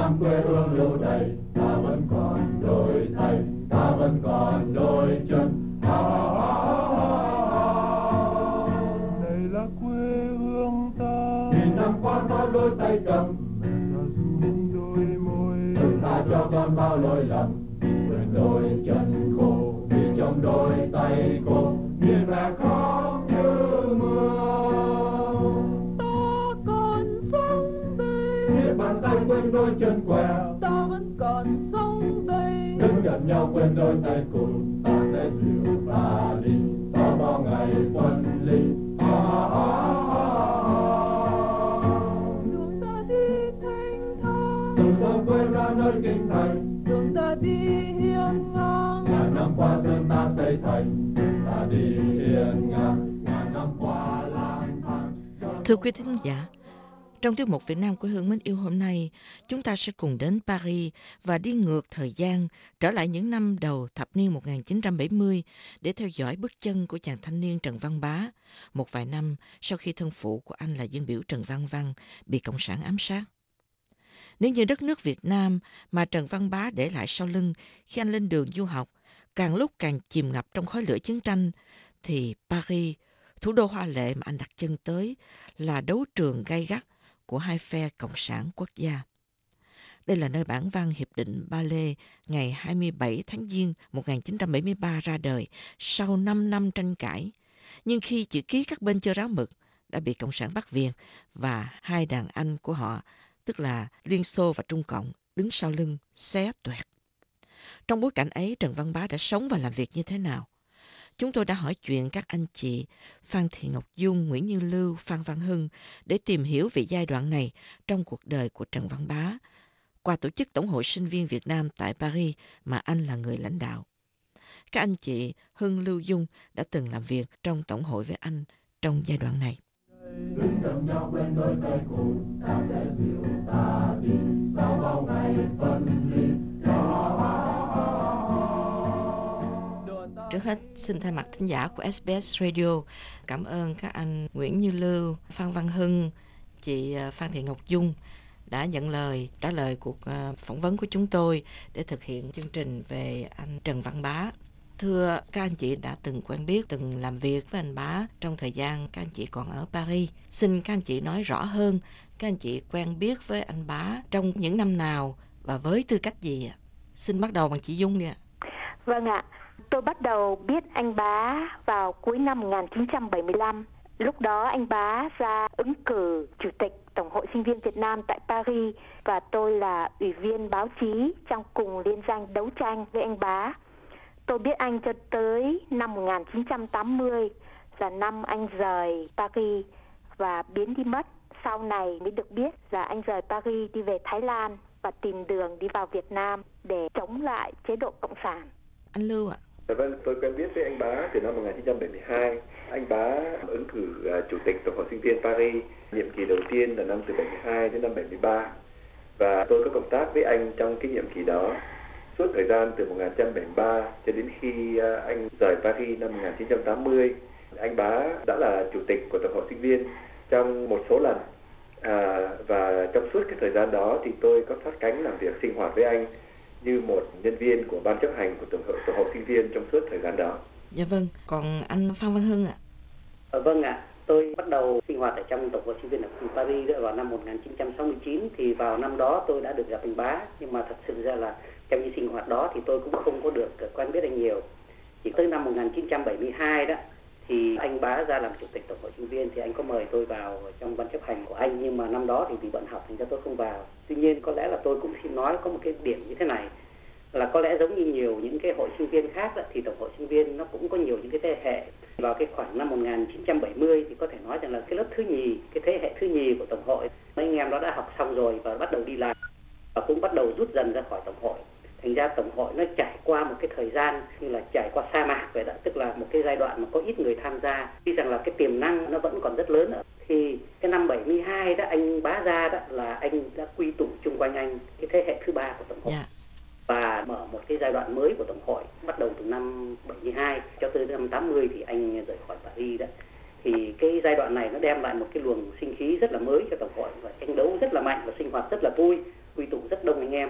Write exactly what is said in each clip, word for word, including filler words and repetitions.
Nam quê hương lưu đày, ta vẫn còn đôi tay, ta vẫn còn đôi chân. Ha, ha, ha, ha. Này là quê hương ta, Nghìn năm qua ta đôi tay cầm, ra rung đôi môi, đừng tha cho con bao lỗi lầm. Quên đôi chân khô, vì trong đôi tay khô, nhìn mẹ khóc như mưa. Ta còn sống đây, Siết bàn tay quên đôi chân què, ta vẫn còn sống đây. đứng gần nhau quên đôi tay cùng, ta sẽ dìu ta đi sau bao ngày phân ly. Ha, ha, ha, ha. Đường ta đi thanh thang, Từ thôn quê ra nơi kinh thành, đường ta đi hiên ngang. ngàn năm qua sơn ta xây thành, ta đi hiên ngang. Ngàn năm qua lang thang. Thưa quý thính giả, trong tiết mục Việt Nam quê hương mến yêu hôm nay, chúng ta sẽ cùng đến Paris và đi ngược thời gian trở lại những năm đầu thập niên một nghìn chín trăm bảy mươi để theo dõi bước chân của chàng thanh niên Trần Văn Bá, một vài năm sau khi thân phụ của anh là dân biểu Trần Văn Văn bị Cộng sản ám sát. Nếu như đất nước Việt Nam mà Trần Văn Bá để lại sau lưng khi anh lên đường du học càng lúc càng chìm ngập trong khói lửa chiến tranh, thì Paris, thủ đô hoa lệ mà anh đặt chân tới, là đấu trường gay gắt của hai phe Cộng sản quốc gia. Đây là nơi bản văn Hiệp định Ba Lê ngày hai mươi bảy tháng Giêng một nghìn chín trăm bảy mươi ba ra đời sau năm năm tranh cãi. Nhưng khi chữ ký các bên chơi ráo mực đã bị Cộng sản bắt viên và hai đàn anh của họ, tức là Liên Xô và Trung Cộng, đứng sau lưng xé toẹt. Trong bối cảnh ấy, Trần Văn Bá đã sống và làm việc như thế nào? Chúng tôi đã hỏi chuyện các anh chị Phan Thị Ngọc Dung, Nguyễn Như Lưu, Phan Văn Hưng để tìm hiểu về giai đoạn này trong cuộc đời của Trần Văn Bá qua tổ chức Tổng hội Sinh viên Việt Nam tại Paris mà anh là người lãnh đạo. Các anh chị Hưng, Lưu, Dung đã từng làm việc trong Tổng hội với anh trong giai đoạn này. Đứng gần nhau quên đôi tay cùng, ta sẽ dìu ta đi sau bao ngày phân ly. Trước hết, xin thay mặt thính giả của ét bê ét Radio cảm ơn các anh Nguyễn Như Lưu, Phan Văn Hưng, chị Phan Thị Ngọc Dung đã nhận lời trả lời cuộc phỏng vấn của chúng tôi để thực hiện chương trình về anh Trần Văn Bá. Thưa các anh chị đã từng quen biết, từng làm việc với anh Bá trong thời gian các anh chị còn ở Paris. Xin các anh chị nói rõ hơn, các anh chị quen biết với anh Bá trong những năm nào và với tư cách gì ạ? Xin bắt đầu bằng chị Dung đi ạ. Vâng ạ, tôi bắt đầu biết anh Bá vào cuối năm một nghìn chín trăm bảy mươi lăm. Lúc đó anh Bá ra ứng cử chủ tịch Tổng hội Sinh viên Việt Nam tại Paris và tôi là ủy viên báo chí trong cùng liên danh đấu tranh với anh Bá. Tôi biết anh cho tới năm một nghìn chín trăm tám mươi là năm anh rời Paris và biến đi mất. Sau này mới được biết là anh rời Paris đi về Thái Lan và tìm đường đi vào Việt Nam để chống lại chế độ Cộng sản. Anh Lưu ạ. Vâng, tôi quen biết với anh Bá từ năm một nghìn chín trăm bảy mươi hai. Anh Bá ứng cử uh, chủ tịch Tổng hội Sinh viên Paris nhiệm kỳ đầu tiên là năm từ bảy mươi hai đến năm bảy mươi ba. Và tôi có cộng tác với anh trong cái nhiệm kỳ đó suốt thời gian từ một nghìn chín trăm bảy mươi ba cho đến khi uh, anh rời Paris năm một nghìn chín trăm tám mươi. Anh Bá đã là chủ tịch của Tổng hội Sinh viên trong một số lần. À, và trong suốt cái thời gian đó thì tôi có sát cánh làm việc sinh hoạt với anh như một nhân viên của ban chấp hành của Tổng hội, Tổng hội Sinh viên trong suốt thời gian đó. Dạ vâng, còn anh Phan Văn Hưng ạ? À, vâng ạ, tôi bắt đầu sinh hoạt ở trong Tổng hội Sinh viên ở Paris vào năm một nghìn chín trăm sáu mươi chín. Thì vào năm đó tôi đã được gặp anh Bá, nhưng mà thật sự ra là trong những sinh hoạt đó thì tôi cũng không có được quen biết anh nhiều. Chỉ tới năm một nghìn chín trăm bảy mươi hai đó thì anh Bá ra làm chủ tịch Tổng hội Sinh viên thì anh có mời tôi vào trong ban chấp hành của anh, nhưng mà năm đó thì vì bận học thành ra tôi không vào. Tuy nhiên có lẽ là tôi cũng xin nói có một cái điểm như thế này, là có lẽ giống như nhiều những cái hội sinh viên khác đó, thì Tổng hội Sinh viên nó cũng có nhiều những cái thế hệ. Vào cái khoảng năm một nghìn chín trăm bảy mươi thì có thể nói rằng là cái lớp thứ nhì, cái thế hệ thứ nhì của Tổng hội, mấy anh em đó đã học xong rồi và bắt đầu đi làm và cũng bắt đầu rút dần ra khỏi Tổng hội. Thành ra Tổng hội nó trải qua một cái thời gian như là trải qua sa mạc vậy đó, tức là một cái giai đoạn mà có ít người tham gia. Tuy rằng là cái tiềm năng nó vẫn còn rất lớn nữa. Thì cái năm bảy mươi hai đó anh Bá ra đó là anh đã quy tụ chung quanh anh cái thế hệ thứ ba của Tổng hội. Yeah. Và mở một cái giai đoạn mới của Tổng hội bắt đầu từ năm bảy mươi hai cho tới năm tám mươi thì anh rời khỏi Paris đó. Thì cái giai đoạn này nó đem lại một cái luồng sinh khí rất là mới cho Tổng hội và tranh đấu rất là mạnh và sinh hoạt rất là vui. quy tụ rất đông anh em.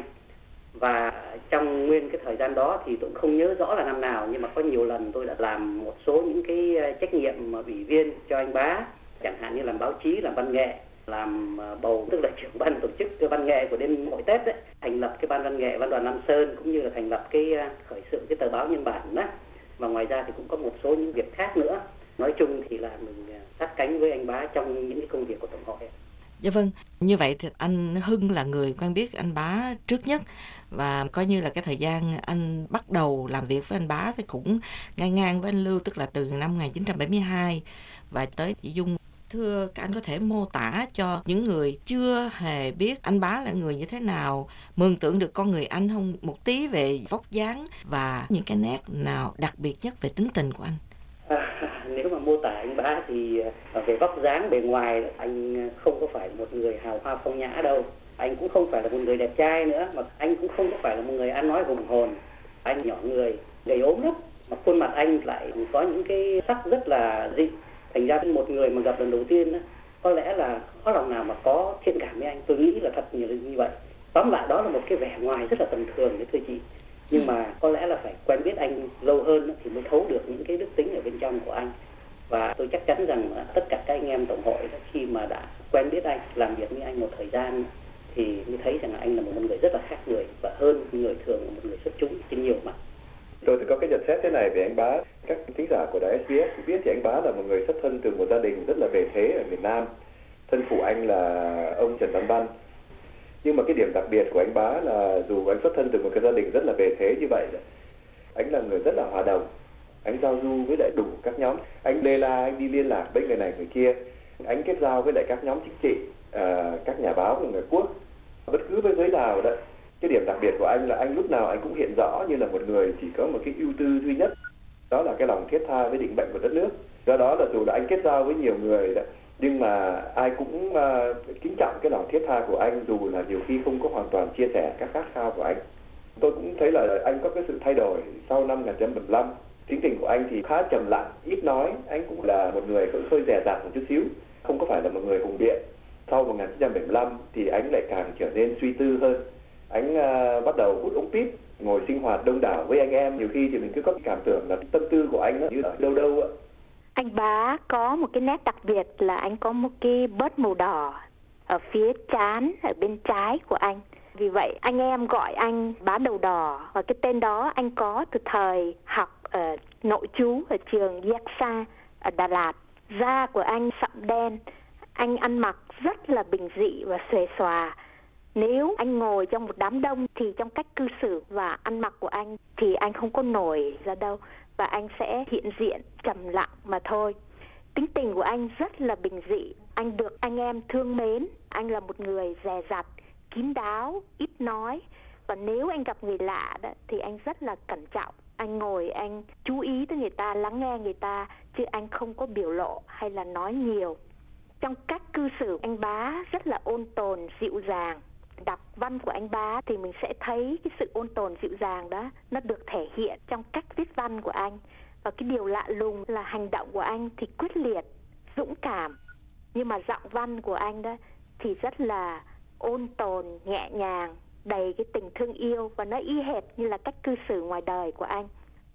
Và trong nguyên cái thời gian đó thì tôi cũng không nhớ rõ là năm nào, nhưng mà có nhiều lần tôi đã làm một số những cái trách nhiệm mà ủy viên cho anh Bá, chẳng hạn như làm báo chí, làm văn nghệ, làm bầu tức là trưởng ban tổ chức cái văn nghệ của đêm hội Tết đấy, thành lập cái ban văn nghệ văn đoàn Nam Sơn, cũng như là thành lập cái khởi sự cái tờ báo Nhân Bản đó. Và ngoài ra thì cũng có một số những việc khác nữa. Nói chung thì là mình sát cánh với anh Bá trong những cái công việc của tổng hội. Dạ vâng, như vậy thì anh Hưng là người quen biết anh Bá trước nhất, và coi như là cái thời gian anh bắt đầu làm việc với anh Bá thì cũng ngang ngang với anh Lưu, tức là từ năm một nghìn chín trăm bảy mươi hai và tới chị Dung. Thưa các anh có thể mô tả cho những người chưa hề biết anh Bá là người như thế nào, mường tượng được con người anh không, một tí về vóc dáng và những cái nét nào đặc biệt nhất về tính tình của anh? À, nếu mà mô tả anh Bá thì về vóc dáng bề ngoài anh không có phải một người hào hoa phong nhã đâu. Anh cũng không phải là một người đẹp trai nữa, mà anh cũng không có phải là một người ăn nói hùng hồn. Anh nhỏ người, gầy ốm lắm, mà khuôn mặt anh lại có những cái sắc rất là dị. Thành ra một người mà gặp lần đầu tiên đó, có lẽ là khó lòng nào mà có thiện cảm với anh. Tôi nghĩ là thật nhiều như vậy. Tóm lại đó là một cái vẻ ngoài rất là tầm thường đấy thưa chị. Nhưng mà có lẽ là phải quen biết anh lâu hơn thì mới thấu được những cái đức tính ở bên trong của anh. Và tôi chắc chắn rằng tất cả các anh em tổng hội khi mà đã quen biết anh, làm việc với anh một thời gian thì mới thấy rằng là anh là một người rất là khác người và hơn người thường, là một người xuất chúng trên nhiều mặt. Tôi thì có cái nhận xét thế này về anh Bá. Các thính giả của đài ét bê ét biết thì anh Bá là một người xuất thân từ một gia đình rất là bề thế ở miền Nam. Thân phụ anh là ông Trần Văn Văn. Nhưng mà cái điểm đặc biệt của anh Bá là dù anh xuất thân từ một cái gia đình rất là bề thế như vậy, anh là người rất là hòa đồng. Anh giao du với lại đủ các nhóm. Anh lê la, anh đi liên lạc với người này người kia. Anh kết giao với lại các nhóm chính trị, à, các nhà báo của người quốc. Bất cứ với giới nào đó, cái điểm đặc biệt của anh là anh lúc nào anh cũng hiện rõ như là một người chỉ có một cái ưu tư duy nhất, đó là cái lòng thiết tha với định mệnh của đất nước. Do đó là dù là anh kết giao với nhiều người đó, nhưng mà ai cũng uh, kính trọng cái lòng thiết tha của anh, dù là nhiều khi không có hoàn toàn chia sẻ các khát khao của anh. Tôi cũng thấy là anh có cái sự thay đổi sau năm một nghìn chín trăm bảy mươi lăm. Tính tình của anh thì khá trầm lặng, ít nói. Anh cũng là một người hơi dè dặt một chút xíu, không có phải là một người hùng biện. Sau một nghìn chín trăm bảy mươi lăm thì anh lại càng trở nên suy tư hơn. Anh uh, bắt đầu hút ống pip, ngồi sinh hoạt đông đảo với anh em. Nhiều khi thì mình cứ có cảm tưởng là tâm tư của anh như ở đâu đâu ạ. Anh Bá có một cái nét đặc biệt là anh có một cái bớt màu đỏ ở phía trán, ở bên trái của anh. Vì vậy anh em gọi anh Bá Đầu Đỏ, và cái tên đó anh có từ thời học ở nội trú ở trường Yaksa ở Đà Lạt. Da của anh sậm đen, anh ăn mặc rất là bình dị và xuề xòa. Nếu anh ngồi trong một đám đông thì trong cách cư xử và ăn mặc của anh thì anh không có nổi ra đâu, và anh sẽ hiện diện trầm lặng mà thôi. Tính tình của anh rất là bình dị, anh được anh em thương mến. Anh là một người dè dặt, kín đáo, ít nói. Và nếu anh gặp người lạ đó, thì anh rất là cẩn trọng. Anh ngồi anh chú ý tới người ta, lắng nghe người ta, chứ anh không có biểu lộ hay là nói nhiều. Trong cách cư xử anh Bá rất là ôn tồn, dịu dàng. Đọc văn của anh Bá thì mình sẽ thấy cái sự ôn tồn dịu dàng đó nó được thể hiện trong cách viết văn của anh. Và cái điều lạ lùng là hành động của anh thì quyết liệt, dũng cảm. Nhưng mà giọng văn của anh đó thì rất là ôn tồn, nhẹ nhàng, đầy cái tình thương yêu, và nó y hệt như là cách cư xử ngoài đời của anh.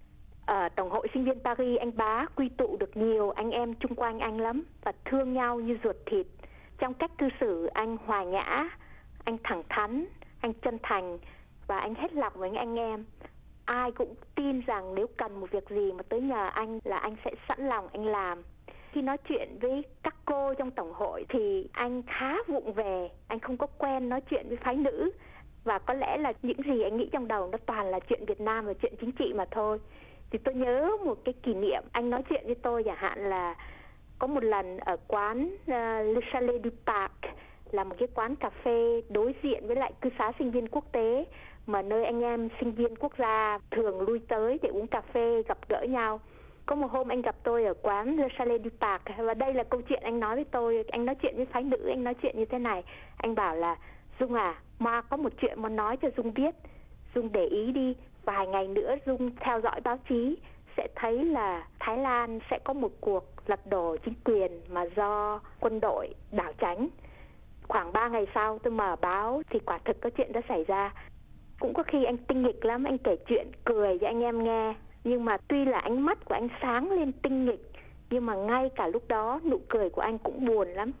Ở Tổng hội Sinh viên Paris, anh Bá quy tụ được nhiều anh em chung quanh anh lắm và thương nhau như ruột thịt. Trong cách cư xử anh hòa nhã, anh thẳng thắn, anh chân thành và anh hết lòng với anh em. Ai cũng tin rằng nếu cần một việc gì mà tới nhờ anh là anh sẽ sẵn lòng anh làm. Khi nói chuyện với các cô trong tổng hội thì anh khá vụng về, anh không có quen nói chuyện với phái nữ. Và có lẽ là những gì anh nghĩ trong đầu nó toàn là chuyện Việt Nam và chuyện chính trị mà thôi. Thì tôi nhớ một cái kỷ niệm anh nói chuyện với tôi, chẳng hạn là có một lần ở quán uh, Le Chalet du Parc, là một cái quán cà phê đối diện với lại cư xá sinh viên quốc tế, mà nơi anh em sinh viên quốc gia thường lui tới để uống cà phê, gặp gỡ nhau. Có một hôm anh gặp tôi ở quán Le Chalet du Parc, và đây là câu chuyện anh nói với tôi. Anh nói chuyện với phái nữ, anh nói chuyện như thế này. Anh bảo là: Dung à, Ma có một chuyện muốn nói cho Dung biết. Dung để ý đi, vài ngày nữa Dung theo dõi báo chí sẽ thấy là Thái Lan sẽ có một cuộc lật đổ chính quyền mà do quân đội đảo tránh. Khoảng ba ngày sau tôi mở báo thì quả thực có chuyện đã xảy ra. Cũng có khi anh tinh nghịch lắm, anh kể chuyện cười cho anh em nghe. Nhưng mà tuy là ánh mắt của anh sáng lên tinh nghịch, nhưng mà ngay cả lúc đó nụ cười của anh cũng buồn lắm.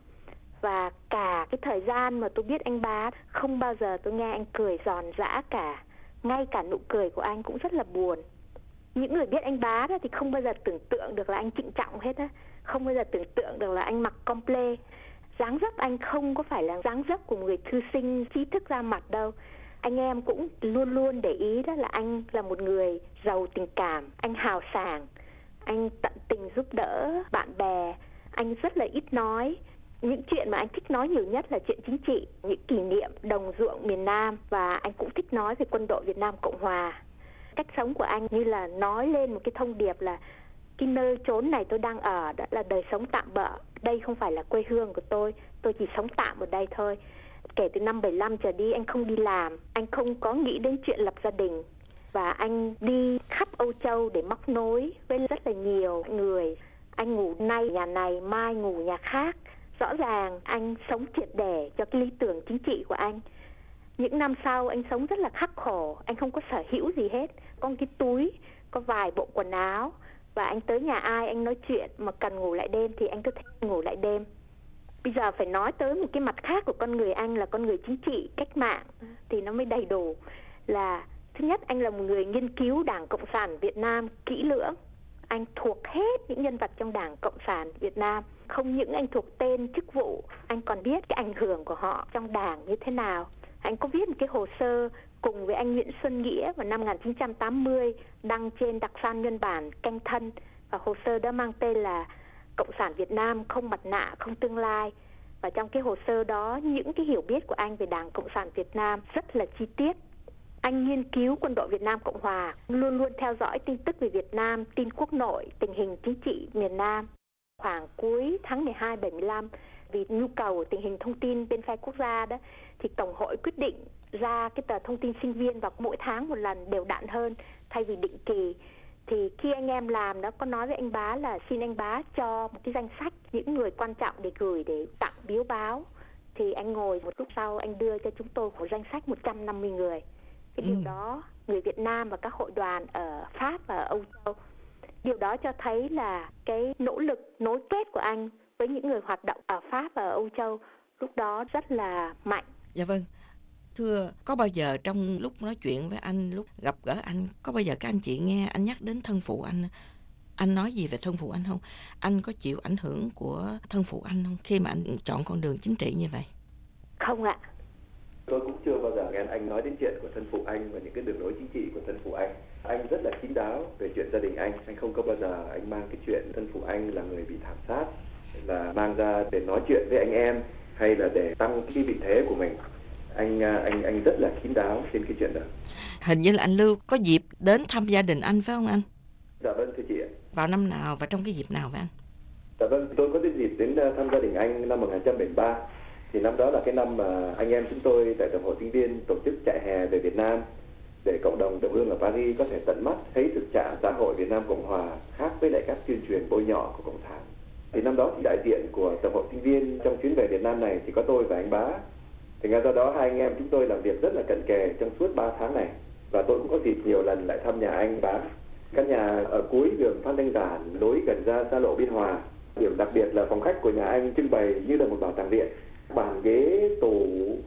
Và cả cái thời gian mà tôi biết anh Bá, không bao giờ tôi nghe anh cười giòn giã cả. Ngay cả nụ cười của anh cũng rất là buồn. Những người biết anh Bá đó thì không bao giờ tưởng tượng được là anh trịnh trọng hết á. Không bao giờ tưởng tượng được là anh mặc comple. Dáng dấp anh không có phải là dáng dấp của người thư sinh trí thức ra mặt đâu. Anh em cũng luôn luôn để ý đó là anh là một người giàu tình cảm, anh hào sảng, anh tận tình giúp đỡ bạn bè, anh rất là ít nói. Những chuyện mà anh thích nói nhiều nhất là chuyện chính trị, những kỷ niệm đồng ruộng miền Nam, và anh cũng thích nói về quân đội Việt Nam Cộng Hòa. Cách sống của anh như là nói lên một cái thông điệp là cái nơi chốn này tôi đang ở đó là đời sống tạm bợ. Đây không phải là quê hương của tôi, tôi chỉ sống tạm ở đây thôi. Kể từ năm bảy lăm trở đi anh không đi làm, anh không có nghĩ đến chuyện lập gia đình. Và anh đi khắp Âu Châu để móc nối với rất là nhiều người. Anh ngủ nay nhà này, mai ngủ nhà khác. Rõ ràng anh sống triệt để cho cái lý tưởng chính trị của anh. Những năm sau anh sống rất là khắc khổ, anh không có sở hữu gì hết. Có một cái túi, có vài bộ quần áo. Và anh tới nhà ai anh nói chuyện mà cần ngủ lại đêm thì anh cứ thích ngủ lại đêm. Bây giờ phải nói tới một cái mặt khác của con người anh là con người chính trị, cách mạng thì nó mới đầy đủ. Là thứ nhất, anh là một người nghiên cứu Đảng Cộng sản Việt Nam kỹ lưỡng. Anh thuộc hết những nhân vật trong Đảng Cộng sản Việt Nam. Không những anh thuộc tên, chức vụ, anh còn biết cái ảnh hưởng của họ trong Đảng như thế nào. Anh có viết một cái hồ sơ cùng với anh Nguyễn Xuân Nghĩa vào năm một nghìn chín trăm tám mươi đăng trên đặc san nhân bản Canh Thân. Và hồ sơ đó mang tên là Cộng sản Việt Nam không mặt nạ, không tương lai. Và trong cái hồ sơ đó, những cái hiểu biết của anh về Đảng Cộng sản Việt Nam rất là chi tiết. Anh nghiên cứu quân đội Việt Nam Cộng Hòa, luôn luôn theo dõi tin tức về Việt Nam, tin quốc nội, tình hình chính trị miền Nam. Khoảng cuối tháng mười hai bảy mươi lăm, vì nhu cầu của tình hình thông tin bên phe quốc gia đó, thì Tổng hội quyết định ra cái tờ thông tin sinh viên vào mỗi tháng một lần đều đặn hơn thay vì định kỳ. Thì khi anh em làm đó có nói với anh Bá là xin anh Bá cho một cái danh sách những người quan trọng để gửi để tặng biếu báo. Thì anh ngồi một lúc sau anh đưa cho chúng tôi một danh sách một trăm năm mươi người. Cái điều ừ. đó người Việt Nam và các hội đoàn ở Pháp và ở Âu Châu. Điều đó cho thấy là cái nỗ lực nối kết của anh với những người hoạt động ở Pháp và ở Âu Châu lúc đó rất là mạnh. Dạ vâng. Thưa, có bao giờ trong lúc nói chuyện với anh, lúc gặp gỡ anh, có bao giờ các anh chị nghe anh nhắc đến thân phụ anh, anh nói gì về thân phụ anh không? Anh có chịu ảnh hưởng của thân phụ anh không khi mà anh chọn con đường chính trị như vậy? Không ạ. Tôi cũng chưa bao giờ nghe anh nói đến chuyện của thân phụ anh và những cái đường lối chính trị của thân phụ anh. Anh rất là kín đáo về chuyện gia đình anh. Anh không có bao giờ anh mang cái chuyện thân phụ anh là người bị thảm sát là mang ra để nói chuyện với anh em hay là để tăng cái vị thế của mình. Anh anh anh rất là kín đáo trên cái chuyện đó. Hình như là anh Lưu có dịp đến thăm gia đình anh phải không anh? Dạ vâng thưa chị ạ. Vào năm nào và trong cái dịp nào vậy anh? Dạ vâng, tôi có cái dịp đến thăm gia đình anh năm một nghìn chín trăm bảy mươi ba. Thì năm đó là cái năm mà anh em chúng tôi tại Tổng hội sinh viên tổ chức chạy hè về Việt Nam để cộng đồng đồng hương ở Paris có thể tận mắt thấy thực trạng xã hội Việt Nam Cộng Hòa khác với lại các tuyên truyền bôi nhọ của Cộng sản. Thì năm đó thì đại diện của Tổng hội sinh viên trong chuyến về Việt Nam này thì có tôi và anh Bá. Thì ngay do đó hai anh em chúng tôi làm việc rất là cận kề trong suốt ba tháng này. Và tôi cũng có dịp nhiều lần lại thăm nhà anh Bá. Căn nhà ở cuối đường Phan Thanh Giản, lối gần ra xa lộ Biên Hòa. Điểm đặc biệt là phòng khách của nhà anh trưng bày như là một bảo tàng viện. Bàn ghế, tủ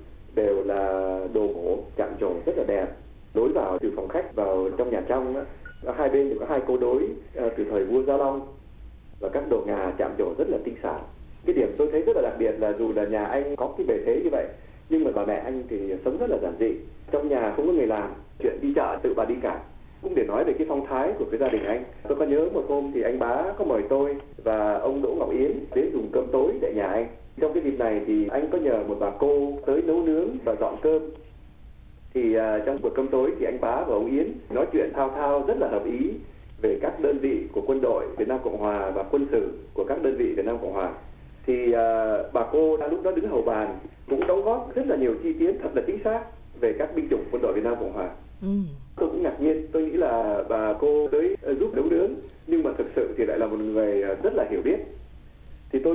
đều là đồ gỗ chạm trổ rất là đẹp. Lối vào từ phòng khách vào trong nhà trong đó, hai bên thì có hai câu đối từ thời vua Gia Long và các đồ ngà chạm trổ rất là tinh xảo. Cái điểm tôi thấy rất là đặc biệt là dù là nhà anh có cái bề thế như vậy nhưng mà bà mẹ anh thì sống rất là giản dị. Trong nhà không có người làm, chuyện đi chợ tự bà đi cả. Cũng để nói về cái phong thái của cái gia đình anh. Tôi có nhớ một hôm thì anh Bá có mời tôi và ông Đỗ Ngọc Yến đến dùng cơm tối tại nhà anh. Trong cái dịp này thì anh có nhờ một bà cô tới nấu nướng và dọn cơm. Thì uh, trong buổi cơm tối thì anh Bá và ông Yến nói chuyện thao thao rất là hợp ý về các đơn vị của quân đội Việt Nam Cộng Hòa và quân sự của các đơn vị Việt Nam Cộng Hòa. Thì uh, bà cô đang lúc đó đứng hầu bàn cũng đóng góp rất là nhiều chi tiết thật là chính xác về các binh chủng quân đội Việt Nam Cộng Hòa. Ừ. Tôi cũng ngạc nhiên, tôi nghĩ là bà cô tới uh, giúp nấu nướng nhưng mà thực sự thì lại là một người rất là hiểu biết. Thì tôi mường tượng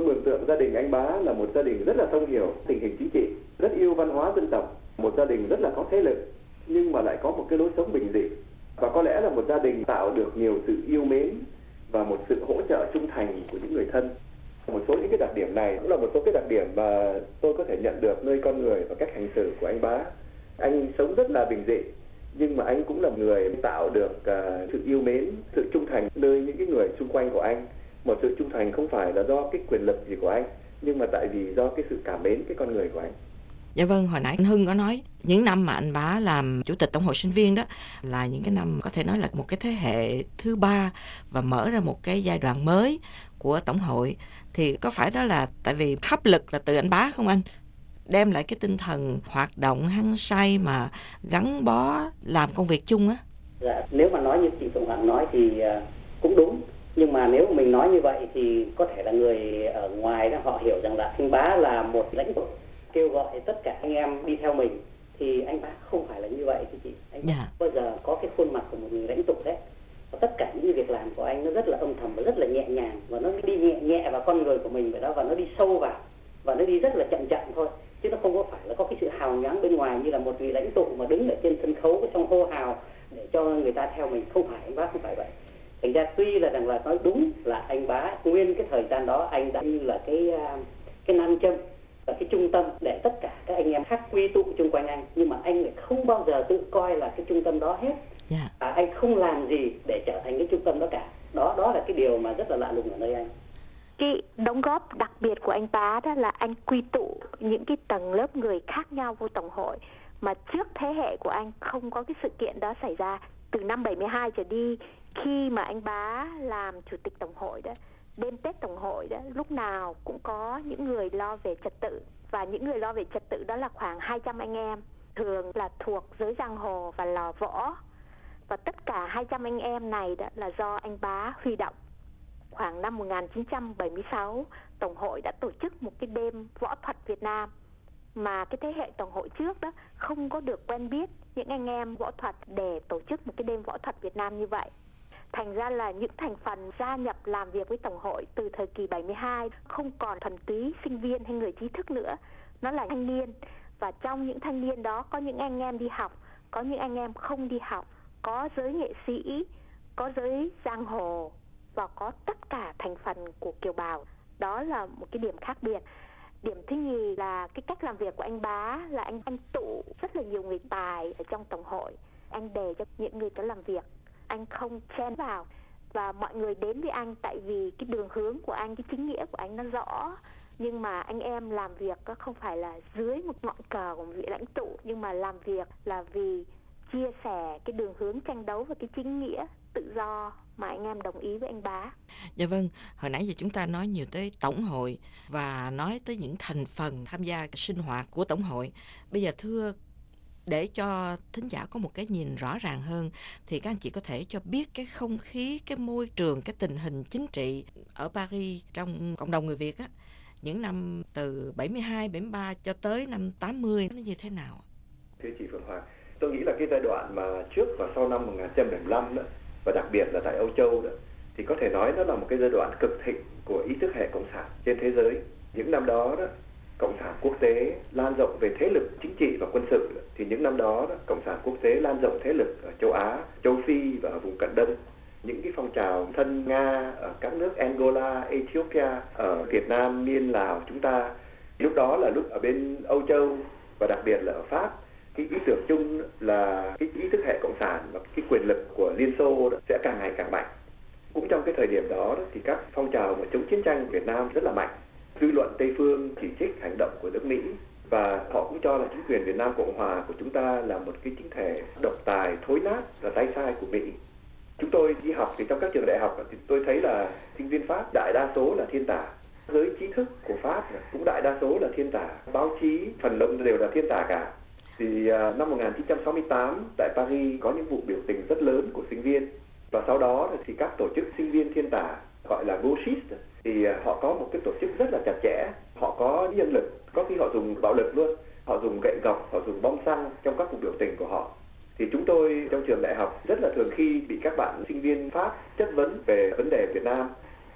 gia đình anh Bá là một gia đình rất là thông hiểu tình hình chính trị, rất yêu văn hóa dân tộc, một gia đình rất là có thế lực, nhưng mà lại có một cái lối sống bình dị. Và có lẽ là một gia đình tạo được nhiều sự yêu mến và một sự hỗ trợ trung thành của những người thân. Một số những cái đặc điểm này cũng là một số cái đặc điểm mà tôi có thể nhận được nơi con người và cách hành xử của anh Bá. Anh sống rất là bình dị, nhưng mà anh cũng là người tạo được uh, sự yêu mến, sự trung thành nơi những cái người xung quanh của anh. Một sự trung thành không phải là do cái quyền lực gì của anh, nhưng mà tại vì do cái sự cảm mến cái con người của anh. Dạ vâng, hồi nãy anh Hưng có nói những năm mà anh Bá làm chủ tịch Tổng hội sinh viên đó là những cái năm có thể nói là một cái thế hệ thứ ba và mở ra một cái giai đoạn mới của Tổng hội. Thì có phải đó là tại vì hấp lực là từ anh Bá không anh? Đem lại cái tinh thần hoạt động hăng say mà gắn bó làm công việc chung á. Dạ, nếu mà nói như chị Phượng Hoàng nói thì cũng đúng. Nhưng mà nếu mình nói như vậy thì có thể là người ở ngoài đó họ hiểu rằng là anh Bá là một lãnh tụ kêu gọi tất cả anh em đi theo mình, thì anh Bá không phải là như vậy thưa chị. Anh Bá yeah. bao giờ có cái khuôn mặt của một người lãnh tụ đấy. Và tất cả những việc làm của anh nó rất là âm thầm và rất là nhẹ nhàng, và nó đi nhẹ nhẹ vào con người của mình vậy đó, và nó đi sâu vào và nó đi rất là chậm chậm thôi, chứ nó không có phải là có cái sự hào nhoáng bên ngoài như là một vị lãnh tụ mà đứng ở trên sân khấu trong hô hào để cho người ta theo mình. Không phải, anh Bá không phải vậy. Thành ra tuy là rằng là nói đúng là anh Bá nguyên cái thời gian đó anh đã như là cái cái nam châm và cái trung tâm để tất cả các anh em khác quy tụ chung quanh anh, nhưng mà anh lại không bao giờ tự coi là cái trung tâm đó hết. Yeah. À, anh không làm gì để trở thành cái trung tâm đó cả. Đó đó là cái điều mà rất là lạ lùng ở nơi anh. Cái đóng góp đặc biệt của anh Bá đó là anh quy tụ những cái tầng lớp người khác nhau vô Tổng hội mà trước thế hệ của anh không có cái sự kiện đó xảy ra. Từ năm bảy mươi hai trở đi, khi mà anh Bá làm chủ tịch Tổng hội đó, đêm Tết Tổng hội đó, lúc nào cũng có những người lo về trật tự. Và những người lo về trật tự đó là khoảng hai trăm anh em, thường là thuộc giới giang hồ và lò võ. Và tất cả hai trăm anh em này đó là do anh Bá huy động. Khoảng năm một nghìn chín trăm bảy mươi sáu, Tổng hội đã tổ chức một cái đêm võ thuật Việt Nam mà cái thế hệ Tổng hội trước đó không có được quen biết những anh em võ thuật để tổ chức một cái đêm võ thuật Việt Nam như vậy. Thành ra là những thành phần gia nhập làm việc với Tổng hội từ thời kỳ bảy mươi hai không còn thuần túy sinh viên hay người trí thức nữa. Nó là thanh niên, và trong những thanh niên đó có những anh em đi học, có những anh em không đi học, có giới nghệ sĩ, có giới giang hồ và có tất cả thành phần của kiều bào. Đó là một cái điểm khác biệt. Điểm thứ nhì là cái cách làm việc của anh Bá là anh anh tụ rất là nhiều người tài ở trong Tổng hội. Anh để cho những người tới làm việc, anh không chen vào, và mọi người đến với anh tại vì cái đường hướng của anh, cái chính nghĩa của anh nó rõ. Nhưng mà anh em làm việc không phải là dưới một ngọn cờ của một vị lãnh tụ, nhưng mà làm việc là vì chia sẻ cái đường hướng tranh đấu và cái chính nghĩa tự do mà anh em đồng ý với anh Bá. Dạ vâng, hồi nãy giờ chúng ta nói nhiều tới Tổng hội và nói tới những thành phần tham gia sinh hoạt của Tổng hội. Bây giờ thưa, để cho thính giả có một cái nhìn rõ ràng hơn thì các anh chị có thể cho biết cái không khí, cái môi trường, cái tình hình chính trị ở Paris trong cộng đồng người Việt á, những năm từ bảy mươi hai, bảy mươi ba cho tới năm tám mươi nó như thế nào? Thưa chị Phượng Hoàng, tôi nghĩ là cái giai đoạn mà trước và sau năm một nghìn chín trăm bảy mươi lăm đó, và đặc biệt là tại Âu Châu đó, thì có thể nói nó là một cái giai đoạn cực thịnh của ý thức hệ cộng sản trên thế giới. Những năm đó, đó cộng sản quốc tế lan rộng về thế lực chính trị và quân sự, thì những năm đó, đó cộng sản quốc tế lan rộng thế lực ở châu Á, châu Phi và ở vùng Cận Đông. Những cái phong trào thân Nga ở các nước Angola, Ethiopia, ở Việt Nam, Miên, Lào chúng ta, lúc đó là lúc ở bên Âu Châu và đặc biệt là ở Pháp, cái ý tưởng chung là cái ý thức hệ cộng sản và cái quyền lực của Liên Xô sẽ càng ngày càng mạnh. Cũng trong cái thời điểm đó thì các phong trào mà chống chiến tranh của Việt Nam rất là mạnh. Dư luận Tây phương chỉ trích hành động của nước Mỹ và họ cũng cho là chính quyền Việt Nam Cộng Hòa của chúng ta là một cái chính thể độc tài, thối nát và tay sai của Mỹ. Chúng tôi đi học thì trong các trường đại học thì tôi thấy là sinh viên Pháp đại đa số là thiên tả. Giới trí thức của Pháp cũng đại đa số là thiên tả. Báo chí phần đông đều là thiên tả cả. Thì uh, năm một nghìn chín trăm sáu mươi tám tại Paris có những vụ biểu tình rất lớn của sinh viên. Và sau đó thì các tổ chức sinh viên thiên tả gọi là gauchiste thì uh, họ có một cái tổ chức rất là chặt chẽ. Họ có nhân lực, có khi họ dùng bạo lực luôn. Họ dùng gậy gộc, họ dùng bom xăng trong các cuộc biểu tình của họ. Thì chúng tôi trong trường đại học rất là thường khi bị các bạn sinh viên Pháp chất vấn về vấn đề Việt Nam.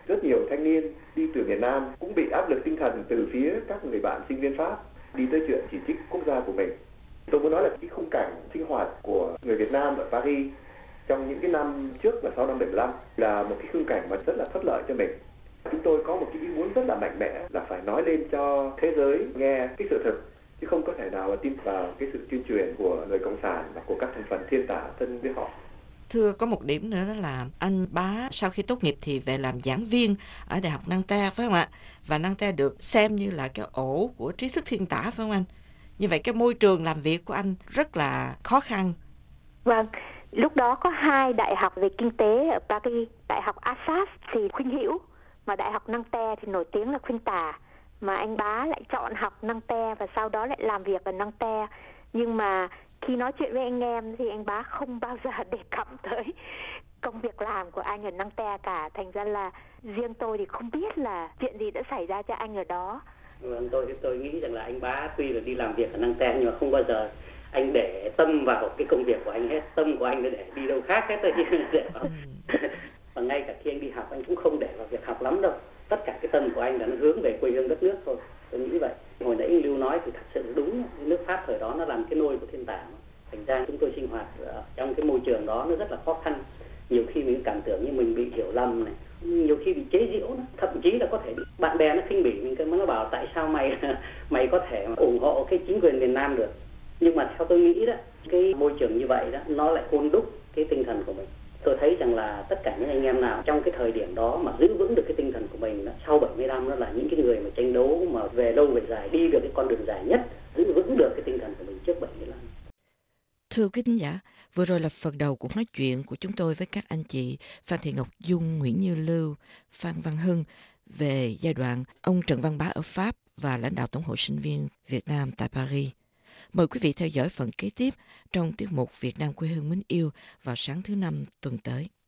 Rất nhiều thanh niên đi từ miền Nam cũng bị áp lực tinh thần từ phía các người bạn sinh viên Pháp đi tới chuyện chỉ trích quốc gia của mình. Tôi muốn nói là cái khung cảnh sinh hoạt của người Việt Nam ở Paris trong những cái năm trước và sau năm bảy mươi lăm là một cái khung cảnh mà rất là bất lợi cho mình. Chúng tôi có một cái ý muốn rất là mạnh mẽ là phải nói lên cho thế giới nghe cái sự thật, chứ không có thể nào mà tin vào cái sự tuyên truyền của người Cộng sản và của các thành phần thiên tả thân với họ. Thưa, có một điểm nữa đó là anh Bá sau khi tốt nghiệp thì về làm giảng viên ở Đại học Nanterre, phải không ạ? Và Nanterre được xem như là cái ổ của trí thức thiên tả, phải không anh? Như vậy cái môi trường làm việc của anh rất là khó khăn. Vâng, lúc đó có hai đại học về kinh tế ở Paris. Đại học Assas thì khuynh hữu, mà Đại học Nanterre thì nổi tiếng là khuynh tả. Mà anh Bá lại chọn học Nanterre và sau đó lại làm việc ở Nanterre. Nhưng mà khi nói chuyện với anh em thì anh Bá không bao giờ đề cập tới công việc làm của anh ở Nanterre cả. Thành ra là riêng tôi thì không biết là chuyện gì đã xảy ra cho anh ở đó. Vâng, tôi tôi nghĩ rằng là anh Bá tuy là đi làm việc ở Nanterre nhưng mà không bao giờ anh để tâm vào cái công việc của anh hết. Tâm của anh là để đi đâu khác hết thôi chứ. Và ngay cả khi anh đi học anh cũng không để vào việc học lắm đâu. Tất cả cái tâm của anh là nó hướng về quê hương đất nước thôi. Tôi nghĩ vậy. Hồi nãy Lưu nói thì thật sự đúng, nước Pháp thời đó nó làm cái nôi của thiên tả. Thành ra chúng tôi sinh hoạt ở trong cái môi trường đó nó rất là khó khăn. Nhiều khi mình cảm tưởng như mình bị hiểu lầm này, nhiều khi bị chế giễu, thậm chí là có thể bạn bè nó khinh bỉ mình, nó bảo tại sao mày mày có thể ủng hộ cái chính quyền miền Nam được. Nhưng mà theo tôi nghĩ đó, cái môi trường như vậy đó nó lại hôn đúc cái tinh thần của mình. Tôi thấy rằng là tất cả những anh em nào trong cái thời điểm đó mà giữ vững được cái tinh thần của mình đó, sau bảy mươi năm đó là những cái người mà tranh đấu mà về lâu về dài, đi được cái con đường dài nhất, giữ vững được cái tinh thần của mình trước bảy mươi lăm. Thưa quý khán giả, vừa rồi là phần đầu cuộc nói chuyện của chúng tôi với các anh chị Phan Thị Ngọc Dung, Nguyễn Như Lưu, Phan Văn Hưng về giai đoạn ông Trần Văn Bá ở Pháp và lãnh đạo Tổng hội sinh viên Việt Nam tại Paris. Mời quý vị theo dõi phần kế tiếp trong tiết mục Việt Nam quê hương mến yêu vào sáng thứ Năm tuần tới.